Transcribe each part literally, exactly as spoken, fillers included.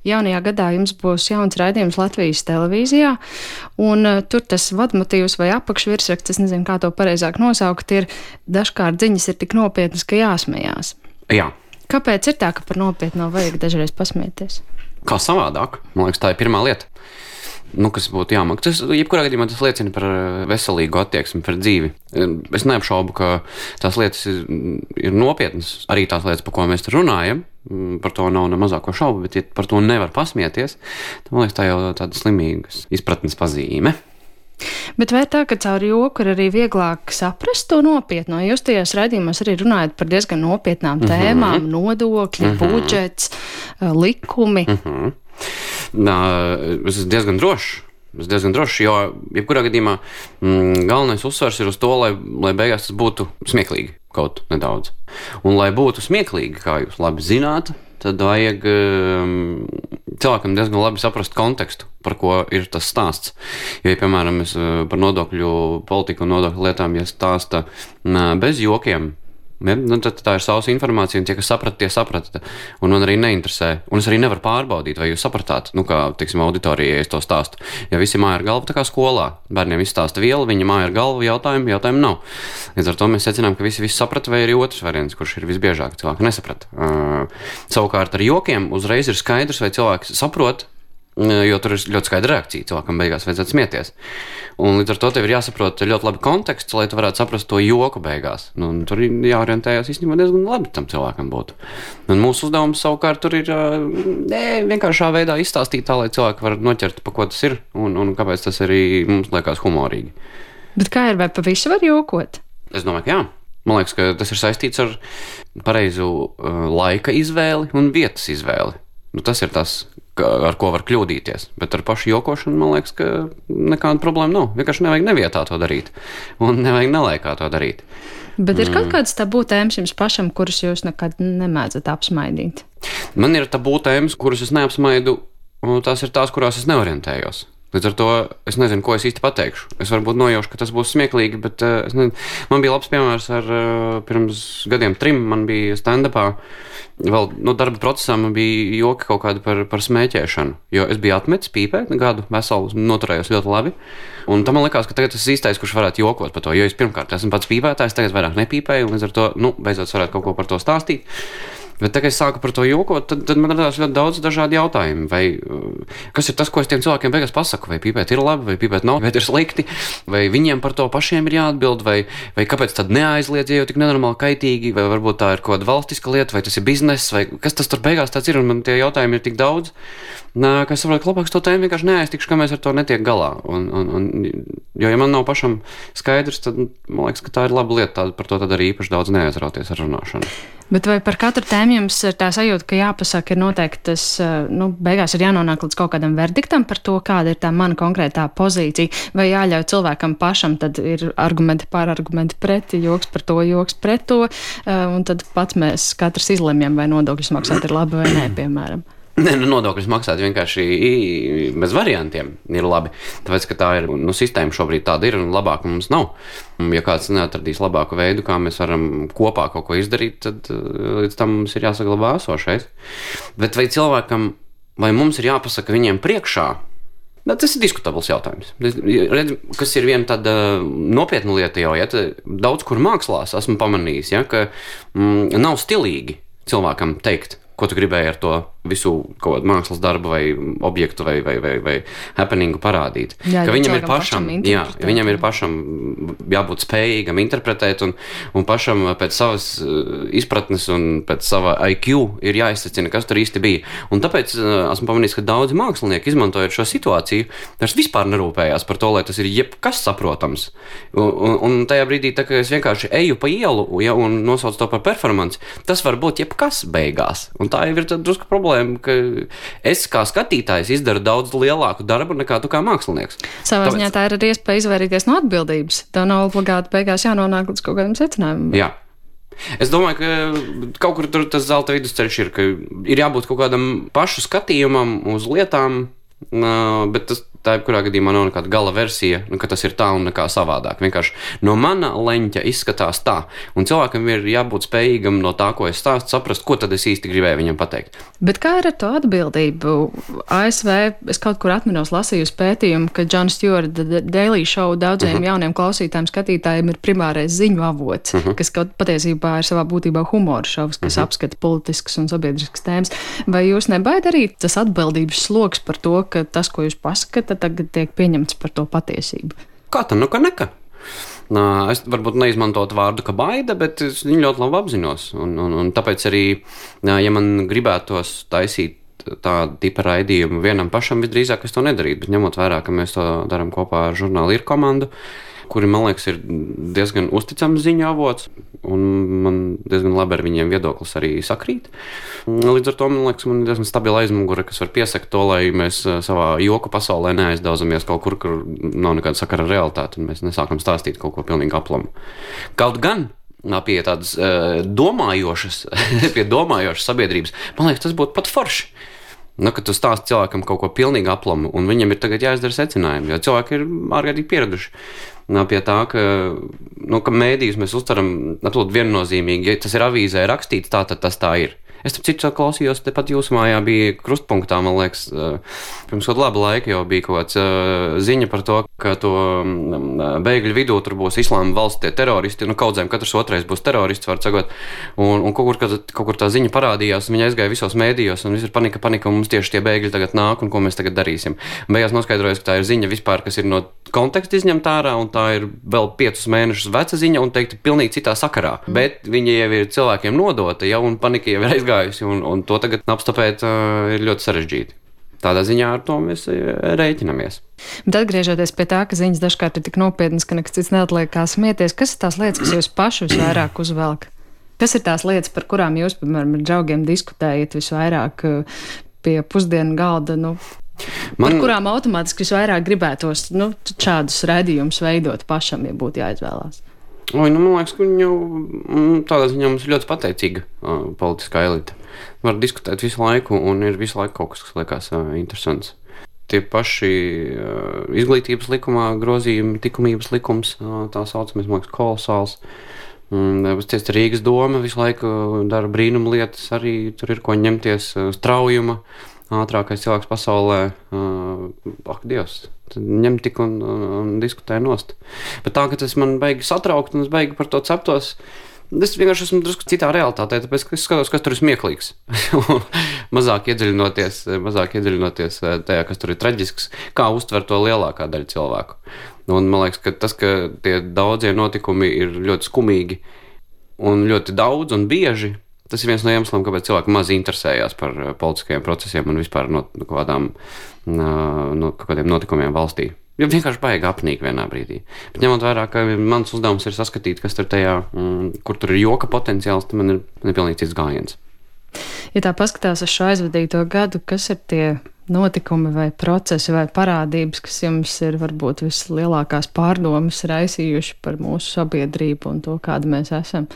jaunajā gadā jums būs jauns raidījums Latvijas televīzijā, un uh, tur tas vadmotīvs vai apakšvirsraksts, es nezinu, kā to pareizāk nosaukt, ir dažkārt ziņas ir tik nopietnas, ka jāsmējās. Jā. Kāpēc ir tā, ka par nopietno vajag dažreiz pasmieties? Kā savādāk? Man liekas, tā ir pirmā lieta. Nu, kas būtu jāmāk. Tas, jebkurā gadījumā tas liecina par veselīgu attieksmi par dzīvi. Es neapšaubu, ka tās lietas ir, ir nopietnas, arī tās lietas, par ko mēs runājam, par to nav ne mazāko šaubu, bet ja par to nevar pasmieties, tad man liekas, tā jau tāda slimīgas izpratnes pazīme. Bet vai tā, ka caur joku ir arī vieglāk saprast to nopietno? Jūs tajās raidījumos arī runājat par diezgan nopietnām mm-hmm. tēmām, nodokļi, mm-hmm. budžets, likumi. Mm-hmm. Nā, es esmu diezgan drošs. Es esmu diezgan drošs, jo jebkurā gadījumā mm, galvenais uzsvars ir uz to, lai, lai beigās tas būtu smieklīgi kaut nedaudz. Un lai būtu smieklīgi, kā jūs labi zināt, tad vajag um, cilvēkam diezgan labi saprast kontekstu, par ko ir tas stāsts. Jo, ja, piemēram, es par nodokļu politiku un nodokļu lietām, ja stāsta uh, bez jokiem, ja, tad tā ir savas informācija, un tie, kas saprata, tie saprata. Un man arī neinteresē. Un es arī nevaru pārbaudīt, vai jūs sapratāt, nu kā, teiksim, auditorijai es to stāstu. Ja visi māja ar galvu, tā kā skolā. Bērniem izstāsta vielu, viņa māja ar galvu, jautājumu, jautājumu nav. Līdz ar to mēs secinām, ka visi visu saprata, vai arī otrs variants, kurš ir visbiežāk cilvēki nesaprata. Uh, savukārt ar jokiem uzreiz ir skaidrs, vai cilvēks saprot, jo tur ir ļoti skaidra reakcija. Cilvēkam beigās vajadzētu smieties. Un līdz ar to tev ir jāsaprot ļoti labi konteksts, lai tu varētu saprast to joku beigās. Nu, tur ir jāorientējās īstenībā diezgan labi tam cilvēkam būtu. Un mūsu uzdevums savukārt tur ir ne, vienkāršā veidā izstāstīt tā, lai cilvēki var noķert, pa ko tas ir un, un kāpēc tas arī mums liekas humorīgi. Bet kā ir, vai pa visu var jokot? Es domāju, ka jā. Man liekas, ka tas ir saistīts ar pareizu uh, laika izvēli un vietas izvēli. Nu, tas ir tas, ar ko var kļūdīties. Bet ar pašu jokošanu, man liekas, ka nekāda problēma nav. Vienkārši nevajag nevietā to darīt. Un nevajag nelaikā to darīt. Bet ir kaut kādas tabū tēmas jums pašam, kuras jūs nekad nemēdzat apsmaidīt? Man ir tabū tēmas, kuras es neapsmaidu, un tās ir tās, kurās es neorientējos. Līdz ar to es nezinu, ko es īsti pateikšu. Es varbūt nojaušu, ka tas būs smieklīgi, bet uh, es nezinu. Man bija labs piemērs ar uh, pirms gadiem trim, man bija stand-upā. Vēl no darba procesā man bija joki kaut kādi par, par smēķēšanu, jo es biju atmetis pīpēt gadu veselu, noturējos ļoti labi. Un tam man likās, ka tagad tas īstais, kurš varētu jokot par to, jo es pirmkārt esmu pats pīpētājs, tagad vairāk nepīpēju, un līdz ar to, nu, beidzot varētu kaut ko par to stāstīt. Bet tā, kad es sāku par to jokot, tad, tad man radās ļoti daudz dažādi jautājumi. Vai, kas ir tas, ko es tiem cilvēkiem beigās pasaku? Vai pīpēt ir labi, vai pīpēt nav, vai ir slikti? Vai viņiem par to pašiem ir jāatbild? Vai, vai kāpēc tad neaizliedz, ja jau tik nenormāli kaitīgi? Vai varbūt tā ir kaut kāda valstiska lieta, vai tas ir bizness? Vai kas tas tur beigās tāds ir? Un man tie jautājumi ir tik daudz, ka es saprotu, ka labāk to tēmu vienkārši neaiztikšu, kamēr ar to netiek galā. Un, un, un, jo, ja man nav pašam skaidrs, tad man liekas, ka tā ir laba lieta. Tā, par to tad arī īpaši daudz neaizrauties ar runāšanu. Bet vai par katru tēmu jums ir tā sajūta, ka jāpasaka, ir noteikti tas, nu, beigās ir jānonāk līdz kaut kādam verdiktam par to, kāda ir tā mana konkrētā pozīcija, vai jāļauj cilvēkam pašam, tad ir argumenti pār, argumenti pret, joks par to, joks pret to, un tad pats mēs katrs izlemjam, vai nodokļus maksāt ir labi vai nē, piemēram. Nē, nu, nodokļus maksāt vienkārši bez variantiem ir labi. Tāpēc, ka tā ir, nu, sistēma šobrīd tāda ir un labāka mums nav. Ja kāds neatradīs labāku veidu, kā mēs varam kopā kaut ko izdarīt, tad līdz tam mums ir jāsaglabā esošais. Bet vai cilvēkam, vai mums ir jāpasaka viņiem priekšā? Tas ir diskutabls jautājums. Redz, kas ir viena tāda nopietna lieta jau, ja daudz kur mākslās esmu pamanījis, ja, ka mm, nav stilīgi cilvēkam teikt, ko tu gribēji ar to visu kaut kādu mākslas darbu vai objektu vai, vai, vai, vai happeningu parādīt. Jā, ka viņam ir pašam, pašam jā, viņam ir pašam jābūt spējīgam interpretēt un, un pašam pēc savas izpratnes un pēc sava I Q ir jāizsacina, kas tur īsti bija. Un tāpēc esmu pamanījis, ka daudzi mākslinieki, izmantojot šo situāciju, vairs vispār nerūpējās par to, lai tas ir jebkas saprotams. Un, un, un tajā brīdī, tā, ka es vienkārši eju pa ielu, ja, un nosaucu to par performanci, tas var būt jebkas beigās. Un tā jau ir drusku problēma, ka es kā skatītājs izdaru daudz lielāku darbu nekā tu kā mākslinieks. Savā ziņā tā ir arī iespēja izvairīties no atbildības. Tev nav obligāti beigās jānonāk līdz kaut kādam secinājumam. Jā. Es domāju, ka kaut kur tur tas zelta vidusceļš ir, ka ir jābūt kaut kādam pašu skatījumam uz lietām, bet tas, tā jebkurā gadījumā nav nekāda gala versija, nu, ka tas ir tā un nekā savādāk. Vienkārši no mana leņķa izskatās tā, un cilvēkam ir jābūt spējīgam no tā, ko es stāstu, saprast, ko tad es īsti gribēju viņam pateikt. Bet kā ir ar to atbildību? A S V, es kaut kur atminos lasīju pētījumu, ka Jon Stewart Daily Show daudziem uh-huh. jauniem klausītājiem, skatītājiem ir primārais ziņu avots, uh-huh. kas kaut patiesībā ir savā būtībā humora šovs, kas uh-huh. apskata politiskas un sabiedriskas tēmas. Vai jūs nebaida arī tas atbildības sloks par to, ka tas, ko jūs paskata, tagad tiek pieņemts par to patiesību? Kā tā, nu ka neka? Es varbūt neizmantotu vārdu, ka baida, bet es viņu ļoti labi apzinos. Un, un, un tāpēc arī, ja man gribētos taisīt tādu tipa raidījumu vienam pašam, visdrīzāk es to nedarītu, bet ņemot vērā, ka mēs to darām kopā ar žurnālu Ir komandu, kuri, man liekas, ir diezgan uzticams ziņu avots, un man diezgan labi ar viņiem viedoklis arī sakrīt. Līdz ar to, man liekas, man ir diezgan stabila aizmugure, kas var piesakt to, lai mēs savā joku pasaulē neaizdauzamies kaut kur, kur nav nekāda sakara ar realitāti, un mēs nesākam stāstīt kaut ko pilnīgi aplamu. Kaut gan pie tādas uh, domājošas, pie domājošas sabiedrības, man liekas, tas būtu pat forši. Nu, kad tu stāsti cilvēkam kaut ko pilnīgi aplamu, un viņam ir tagad jāizdara secinājumi, jo cilvēki ir ārkārtīgi pieraduši pie tā, ka, nu, ka mēdījus mēs uztveram absolūti viennozīmīgi. Ja tas ir avīzē rakstīts, tā tad tas tā ir. Es tam citu klausījos, tepat jūsu mājā bija krustpunktā, man liekas, pirms kādu labu laiku jau bija kaut kāds ziņa par to, ka to bēgļu vidū tur būs islāma valsts tie teroristi, nu kaudzēm katrs otrais būs terorists, var sagot, un, un kaut, kur, kaut kur tā ziņa parādījās, un viņa aizgāja visos mēdījos, un viss ir panika, panika, un mums tieši tie bēgļi tagad nāk, un ko mēs tagad darīsim. Un beigās noskaidrojas, ka tā ir ziņa vispār, kas ir no konteksta izņemta ārā, un tā ir vēl piecus mēnešus veca ziņa, un teikti pilnīgi citā sakarā. Mm. Bet viņa jau ir cilvēkiem nodota, jau, un panika jau ir aizgājusi, un, un to tagad apstopēt uh, ir ļoti sarežģīti. Tādā ziņā ar to mēs rēķinamies. Bet atgriežoties pie tā, ka ziņas dažkārt ir tik nopietnas, ka nekas cits neatliek kā smieties, kas ir tās lietas, kas jūs paši visvairāk uzvelk? Kas ir tās lietas, par kurām jūs, piemēram, ar draugiem diskutējat visvairāk pie pusdienu galda, nu, Man... par kurām automātiski visvairāk gribētos, nu, šādus raidījumus veidot pašam, ja būtu jāizvēlās? Oi, nu, man liekas, ka viņu tādā ziņā mums ir ļoti pateicīga uh, politiskā elite. Var diskutēt visu laiku, un ir visu laiku kaut kas, kas liekas uh, interesants. Tie paši uh, izglītības likumā grozījumi, likumības likums, uh, tā saucamais, man liekas, kolosāls. Ties Rīgas doma visu laiku dara brīnumu lietas, arī tur ir ko ņemties, uh, straujuma, ātrākais cilvēks pasaulē, uh, ak, Dievs, tad ņem tik un, un, un diskutē nost. Bet tā, ka tas man beigi satraukt un es beigi par to ceptos, es vienkārši esmu drusku citā realitātē, tāpēc, ka es skatos, kas tur ir smieklīgs. mazāk iedziļinoties, mazāk iedziļinoties tajā, kas tur ir traģisks, kā uztver to lielākā daļa cilvēku. Un man liekas, ka tas, ka tie daudzie notikumi ir ļoti skumīgi un ļoti daudz un bieži, tas ir viens no iemesliem, kāpēc cilvēki maz interesējās par politiskajiem procesiem un vispār no, no, kādām, no kādiem notikumiem valstī. Jo vienkārši baigi apnīk vienā brīdī. Bet ņemot vērā, ka mans uzdevums ir saskatīt, kas tur tajā, kur tur ir joka potenciāls, tad man ir nepilnīgi cits gājiens. Ja tā paskatās uz šo aizvadīto gadu, kas ir tie notikumi vai procesi vai parādības, kas jums ir varbūt vislielākās pārdomas raisījuši par mūsu sabiedrību un to, kāda mēs esam?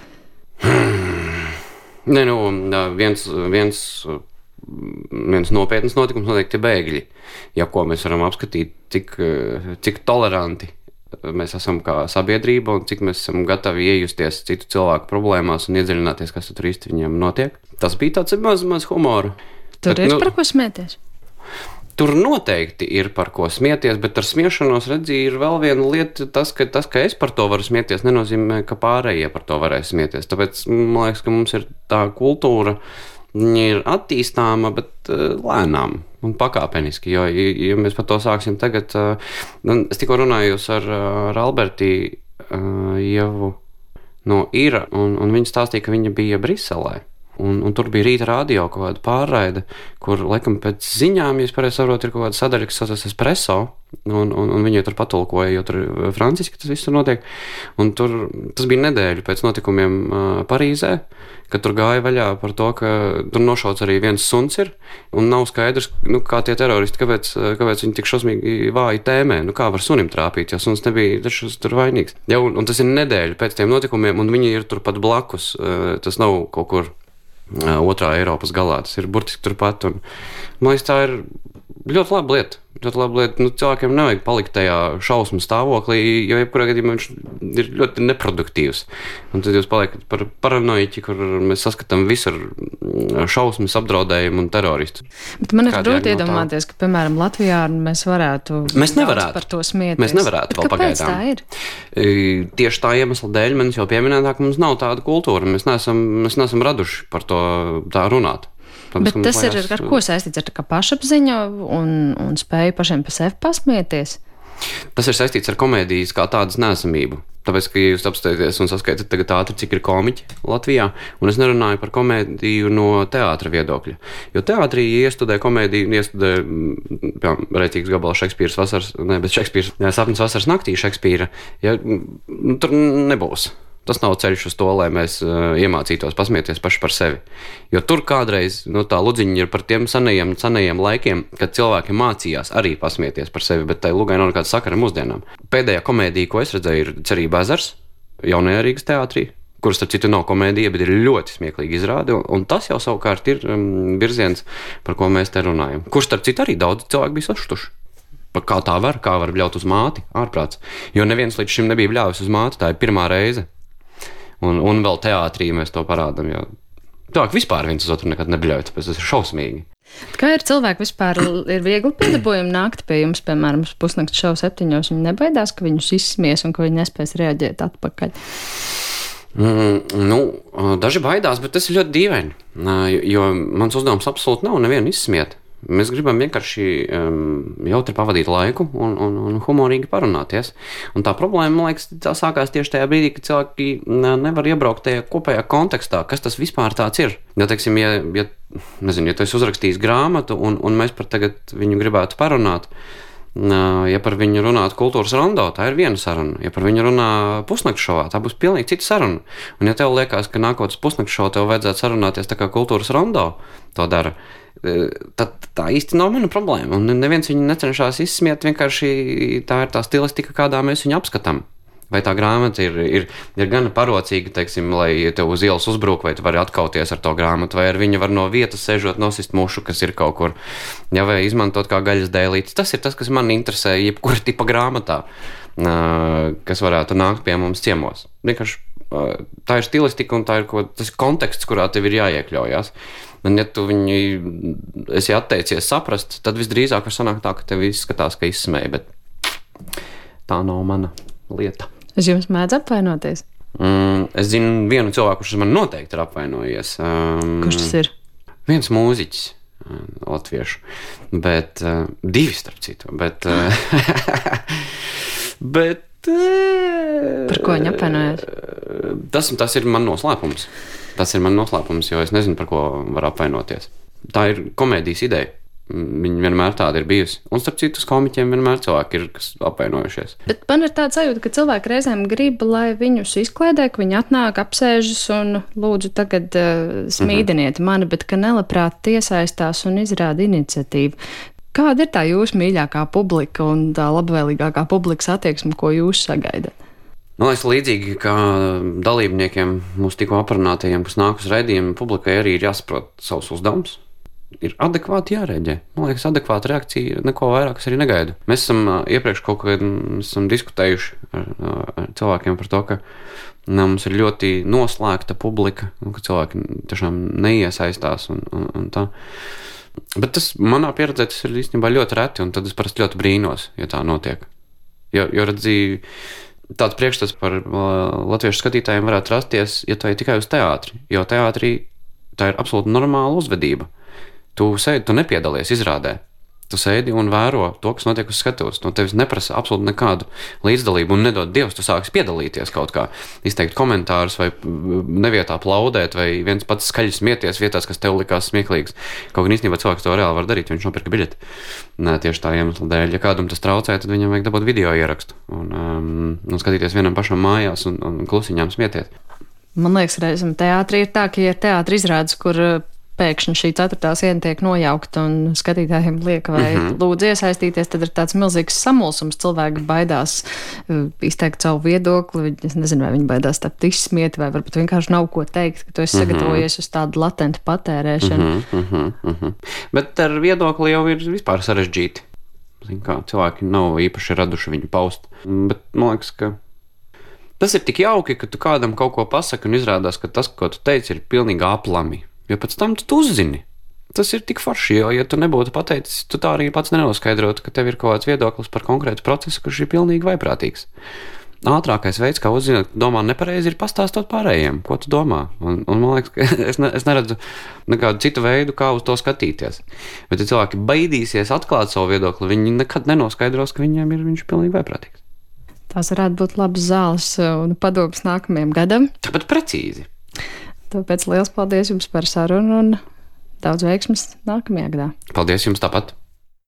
Nē, nu, viens, viens, viens nopietnas notikums noteikti bēgļi. Ja ko mēs varam apskatīt, cik, cik toleranti mēs esam kā sabiedrība un cik mēs esam gatavi iejusties citu cilvēku problēmās un iedziļināties, kas tur īsti viņiem notiek. Tas bija tāds maz, maz humora. Tur bet, ir nu, par ko smieties? Tur noteikti ir par ko smieties, bet ar smiešanos redzi ir vēl viena lieta, tas, ka, tas, ka es par to varu smieties, nenozīmē, ka pārējie par to varēs smieties. Tāpēc man liekas, ka mums ir tā kultūra, viņa ir attīstāma, bet uh, lēnām un pakāpeniski, jo, ja mēs par to sāksim tagad, uh, es tikko runāju ar, ar Alberti uh, Ievu no Ira, un, un viņa stāstīja, ka viņa bija Briselē. Un, un tur bija rīta radio kaut kāda pārraide, kur, laikam, pēc ziņām, ja es pareizi saprotu, ir kaut kāda sadaļa, kas saucas Espresso, un, un, un viņi tur patulkoja, jo tur ir franciski tas viss tur notiek. Un tur, tas bija nedēļa pēc notikumiem uh, Parīzē, kad tur gāja vaļā par to, ka tur nošauts arī viens suns ir, un nav skaidrs, nu, kā tie teroristi, kāpēc, kāpēc viņi tik šausmīgi vāji tēmē, nu, kā var sunim trāpīt, jo suns nebija taču tur vainīgs. Ja, un, un tas ir nedēļa pēc tiem notikumiem, un viņi ir tur pat blakus, uh, tas nav kaut kur otrā Eiropas galā, tas ir burtiski turpat, un man liekas, tā ir ļoti laba lieta. ļoti laba lieta. Nu, cilvēkiem nevajag palikt tajā šausmu stāvoklī, jo jebkurā gadījumā viņš ir ļoti neproduktīvs. Un tad jūs paliekat par paranoiķi, kur mēs saskatām visur šausmas, apdraudējumu un teroristus. Bet man ir grūti iedomāties, ka, piemēram, Latvijā mēs varētu mēs nevarētu par to smieties. Mēs nevarētu Bet vēl kāpēc pagaidām. tā ir? Tieši tā iemesla dēļ man jau pieminētā, ka mums nav tāda kultūra. Mēs neesam, mēs neesam raduši par to tā runāt. Bet tas ir ar ko saistīts? Ar tā kā pašapziņu un, un spēju pašiem par sevi pasmieties? Tas ir saistīts ar komēdijas kā tādas neesamību. Tāpēc, ka jūs apstāties un saskaitat tagad ātri, cik ir komiķi Latvijā, un es nerunāju par komēdiju no teātra viedokļa. Jo teātrī iestudē komēdiju, iestudē, piemēram, Reitīgas gabala Šekspīras vasaras, ne, bet Šekspīras, jā, sapnis vasaras naktī Šekspīra, ja, nu, tur nebūs. Tas nav ceļš uz to, lai mēs uh, iemācītos pasmieties paši par sevi. Jo tur kādreiz nu, tā ludziņa ir par tiem senajiem, senajiem laikiem, kad cilvēki mācījās arī pasmieties par sevi, bet tai lugai nav nekāda sakara mūsdienām. Pēdējā komēdija, ko es redzēju, ir Cerība ezers, jaunajā Rīgas teātrī, kuras, starp citu, nav komēdija, bet ir ļoti smieklīgi izrādi, un, un tas jau savukārt ir um, virziens, par ko mēs te runājam. Kurš, starp citu, arī daudz cilvēku bija sašutuši. Kā tā var, kā var bļaut uz māti, ārprāts. Jo neviens līdz šim nebija bļāvis uz māti, tā ir pirmā reize. Un, un vēl teātrī mēs to parādām. Jo tā, ka vispār viens uz otru nekad nebļauj, tāpēc tas ir šausmīgi. Kā ir cilvēki vispār, ir viegli piedabojumi nākt pie jums, piemēram, pusnakts šovu septiņos, viņi nebaidās, ka viņus izsmies un ka viņi nespēs reaģēt atpakaļ? Mm, nu, daži baidās, bet tas ir ļoti dīvaini, jo mans uzdevums absolūti nav nevienu izsmiet. Mēs gribam vienkārši um, jautri pavadīt laiku un, un, un humorīgi parunāties. Un tā problēma, man liekas, tā sākās tieši tajā brīdī, kad cilvēki nevar iebraukt tajā kopējā kontekstā, kas tas vispār tāds ir. Ja, teiksim, ja, ja, nezinu, ja tu esi uzrakstījis grāmatu un, un mēs par tagad viņu gribētu parunāt, ja par viņu runāt kultūras rondo, tā ir viena saruna. Ja par viņu runā pusnakts šovā, tā būs pilnīgi cita saruna. Un ja tev liekas, ka nākotnes pusnakts šovā tev vajadzētu sarunāties tā kā kultūras rondo to dara, tad tā īsti nav mana problēma. Un neviens viņu necenšas izsmiet, vienkārši tā ir tā stilistika, kādā mēs viņu apskatām. Vai tā grāmata ir, ir, ir gana parocīga, teiksim, lai tev uz ielas uzbruk, vai tu vari atkauties ar to grāmatu, vai ar viņu var no vietas sēžot nosist mušu, kas ir kaut kur, ja, vai izmantot kā gaļas dēlītes. Tas ir tas, kas man interesē, jebkura tipa grāmatā, kas varētu nākt pie mums ciemos. Vienkārši tā ir stilistika un tā ir ko, tas konteksts, kurā tev ir jāiekļaujās. Un ja tu viņu esi atteicies saprast, tad visdrīzāk var sanākt tā, ka tev izskatās, ka izsmēja, bet tā nav mana lieta. Es jums mēdz apvainoties? Mm, es zinu vienu cilvēku, kurš man noteikti ir apvainojies. Um, kurš tas ir? Viens mūziķis, latviešu, bet uh, divi starp citu, bet... Uh, bet Par ko viņa apvainojas? Tas, tas ir man noslēpums. Tas ir man noslēpums, jo es nezinu, par ko var apvainoties. Tā ir komēdijas ideja. Viņa vienmēr tāda ir bijusi. Un starp citu, uz komiķiem vienmēr cilvēki ir, kas apvainojušies. Bet man ir tāda sajūta, ka cilvēki reizēm grib, lai viņus izkliedē, ka viņi atnāk, apsēžas un lūdzu tagad uh, smīdiniet mm-hmm. mani, bet ka nelabprāt iesaistās un izrāda iniciatīvu. Kāda ir tā jūsu mīļākā publika un tā labvēlīgākā publikas attieksme, ko jūs sagaidat? Man liekas, līdzīgi kā dalībniekiem, mūsu tikko aprunātajiem, kas nāk uz raidījumu, publikai arī ir jāsaprot savus uzdevumus. Ir adekvāti jārēģē. Man liekas, adekvāta reakcija neko vairāk es arī negaidu. Mēs esam iepriekš kaut kad esam diskutējuši ar, ar cilvēkiem par to, ka ne, mums ir ļoti noslēgta publika, un ka cilvēki tiešām neiesaistās un, un, un tā. Bet tas manā pieredzē tas ir īstenībā ļoti reti, un tad es parasti ļoti brīnos, ja tā notiek. Jo, jo redzīju, tāds priekšstats par latviešu skatītājiem varētu rasties, ja tu ej tikai uz teātri, jo teātrī tā ir absolūti normāla uzvedība. Tu sēdi, tu nepiedalies izrādē. Tu sēdi un vēro to, kas notiek uz skatuves. No tevis neprasa absolūti nekādu līdzdalību un nedod Dievs, tu sāksi piedalīties kaut kā, izteikt komentārus vai nevietā plaudēt vai viens pats skaļi smieties vietās, kas tev likās smieklīgs. Kaut gan īstenībā cilvēks to reāli var darīt, viņš nopirka biļeti. Nē, tieši tā iemesla dēļ. Ja kādam tas traucē, tad viņam vajag dabūt video ierakstu un, um, un skatīties vienam pašam mājās un, un klusiņām smieties. Man liekas, reizēm teātrī ir tā, ka ir teātri izrādes, kur pēkšņi šī ceturtā siena tiek nojaukta un skatītājiem liek vai mm-hmm. lūdzu iesaistīties, tad ir tāds milzīgs samulsums. Cilvēki baidās izteikt savu viedokli, es nezinu, vai viņi baidās tapt izsmieti, vai varbūt vienkārši nav ko teikt, ka tu esi mm-hmm. sagatavojies uz tādu latentu patērēšanu. Mm-hmm, mm-hmm. Bet ar viedokli jau ir vispār sarežģīti. Zin kā, cilvēki nav īpaši raduši viņu paust. Bet man liekas, ka tas ir tik jauki, ka tu kādam kaut ko pasaki un izrādās, ka tas, ko tu teici, ir pilnīgi aplami. Jo pēc tam tu uzzini. Tas ir tik forši, jo, ja tu nebūtu pateicis, tu tā arī pats nenoskaidrotu, ka tev ir kaut kāds viedoklis par konkrētu procesu, kurš ir pilnīgi vaiprātīgs. Ātrākais veids, kā uzzināt, ka domā nepareizi, ir pastāstot pārējiem, ko tu domā. Un, un man liekas, ka es, ne, es neredzu nekādu citu veidu, kā uz to skatīties. Bet, ja cilvēki baidīsies atklāt savu viedokli, viņi nekad nenoskaidros, ka viņiem ir viņš pilnīgi vaiprātīgs. Tās varētu būt labas zāles un padomas nākamajam gadam. Tāpat precīzi. Tāpēc liels paldies jums par sarunu un daudz veiksmes nākamajā gadā. Paldies jums tāpat.